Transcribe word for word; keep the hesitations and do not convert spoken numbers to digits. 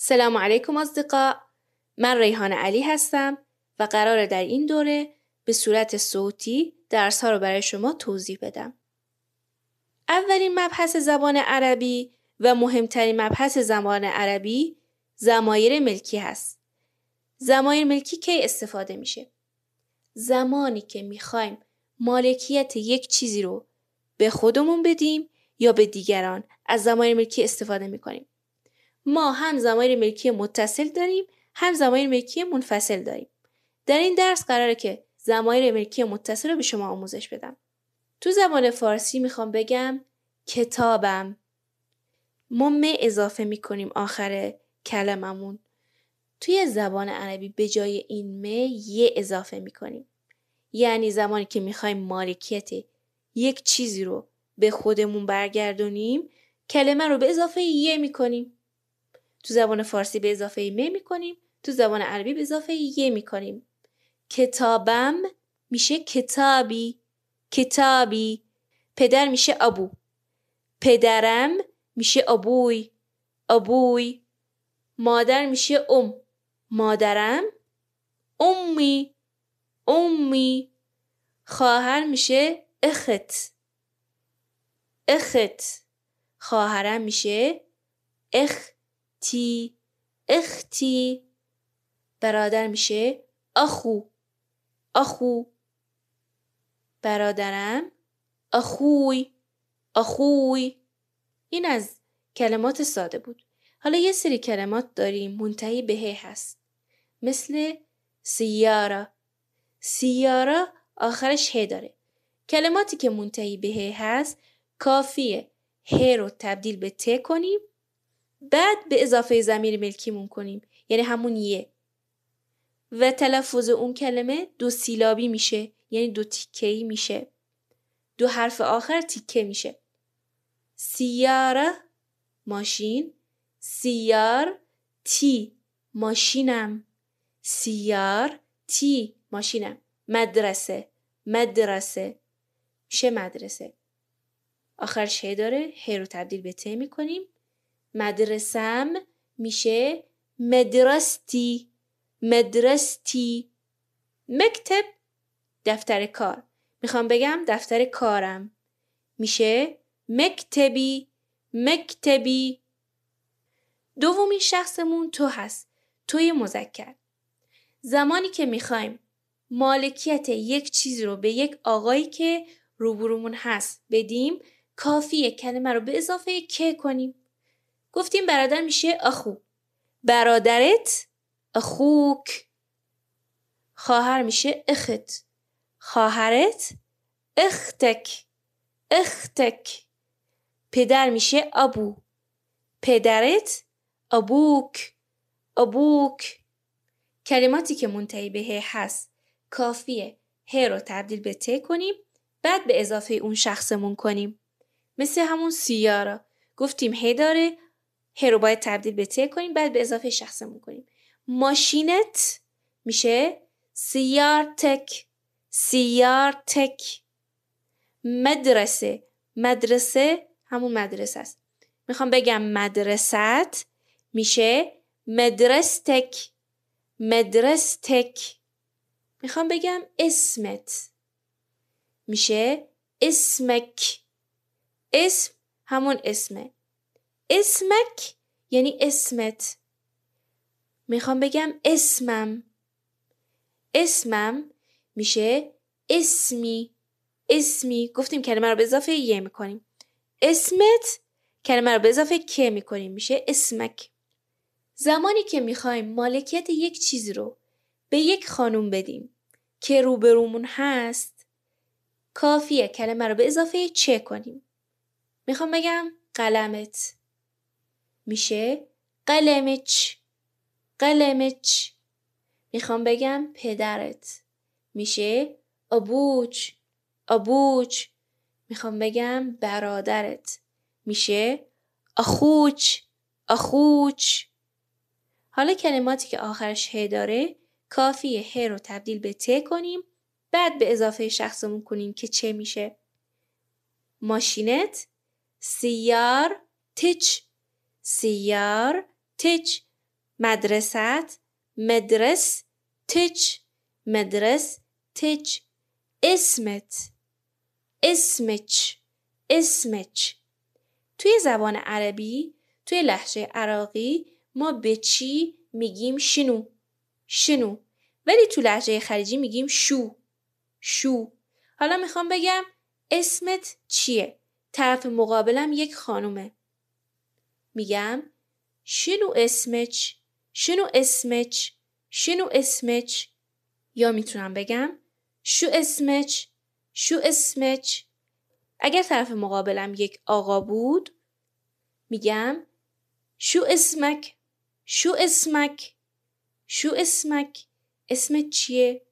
سلام علیکم اصدقاء، من ریحانه علی هستم و قراره در این دوره به صورت صوتی درس ها رو برای شما توضیح بدم. اولین مبحث زبان عربی و مهمترین مبحث زبان عربی ضمایر ملکی هست. ضمایر ملکی کی استفاده میشه؟ زمانی که میخوایم مالکیت یک چیزی رو به خودمون بدیم یا به دیگران از ضمایر ملکی استفاده میکنیم. ما هم ضمایر ملکی متصل داریم هم ضمایر ملکی منفصل داریم. در این درس قراره که ضمایر ملکی متصل رو به شما آموزش بدم. تو زبان فارسی میخوام بگم کتابم. ما م اضافه میکنیم آخر کلممون. توی زبان عربی به جای این م ی اضافه میکنیم. یعنی زمانی که میخوایم مالکیت یک چیزی رو به خودمون برگردونیم کلمه رو به اضافه ی میکنیم. تو زبان فارسی به اضافه م میکنیم، تو زبان عربی به اضافه ی میکنیم. کتابم میشه کتابی، کتابی. پدر میشه ابو، پدرم میشه ابوی، ابوی. مادر میشه ام، مادرم امی، امی. خواهر میشه اخت، اخت. خواهرم میشه اختی، اختی. برادر میشه اخو، اخو. برادرم اخوی، اخوی. این از کلمات ساده بود. حالا یه سری کلمات داریم منتهی به ه هست، مثل سیاره. سیاره آخرش ه داره. کلماتی که منتهی به ه هست کافیه ه رو تبدیل به ت کنیم، بعد به اضافه ضمیر ملکیمون کنیم، یعنی همون یه، و تلفظ اون کلمه دو سیلابی میشه، یعنی دو تیکه‌ای میشه. دو حرف آخر تیکه میشه. سیاره ماشین، سیار تی ماشینم، سیار تی ماشینم. مدرسه، مدرسه میشه مدرسه. آخرش ه داره، ه رو تبدیل به ت میکنیم. مدرسم میشه مدرستی، مدرستی. مکتب دفتر کار. میخوام بگم دفتر کارم، میشه مکتبی، مکتبی. دومین شخصمون تو هست، توی مذکر. زمانی که میخوایم مالکیت یک چیز رو به یک آقایی که روبرومون هست بدیم کافیه کلمه رو به اضافه که کنیم. گفتیم برادر میشه اخو، برادرت اخوک. خواهر میشه اخت، خواهرت اختک، اختک. پدر میشه ابو، پدرت ابوک، ابوک. کلماتی که منتهی به ه هست کافیه ه رو تبدیل به ت کنیم، بعد به اضافه اون شخصمون کنیم. مثل همون سیاره، گفتیم ه داره، ه رو باید تبدیل به ت کنیم، بعد به اضافه شخصمون کنیم. ماشینت میشه سیارتک، سیارتک. مدرسه، مدرسه همون مدرسه است. میخوام بگم مدرست میشه مدرستک، مدرستک. میخوام بگم اسمت میشه اسمک، اسم همون اسمه. اسمک یعنی اسمت. میخوام بگم اسمم، اسمم میشه اسمی، اسمی. گفتیم کلمه رو به اضافه یه میکنیم. اسمت کلمه رو به اضافه که میکنیم، میشه اسمک. زمانی که میخوایم مالکیت یک چیزی رو به یک خانوم بدیم که روبرومون هست کافیه کلمه رو به اضافه چه کنیم. میخوام بگم قلمت میشه قلمچ، قلمچ. میخوام بگم پدرت میشه ابوچ، ابوچ. میخوام بگم برادرت میشه اخوچ، اخوچ. حالا کلماتی که آخرش ه داره کافیه ه رو تبدیل به ت کنیم، بعد به اضافه شخصمون کنیم که چه میشه. ماشینت سیار تچ، سیار تچ. مدرست، مدرس، تج، مدرس، تج. اسمت، اسمچ، اسمچ. توی زبان عربی، توی لهجه عراقی ما به چی میگیم شنو، شنو. ولی تو لهجه خلیجی میگیم شو، شو. حالا میخوام بگم اسمت چیه؟ طرف مقابلم یک خانومه. میگم شنو اسمچ، شنو اسمچ، شنو اسمچ. یا میتونم بگم شو اسمچ، شو اسمچ. اگر طرف مقابلم یک آقا بود میگم شو اسمک، شو اسمک، شو اسمک. اسمت چیه؟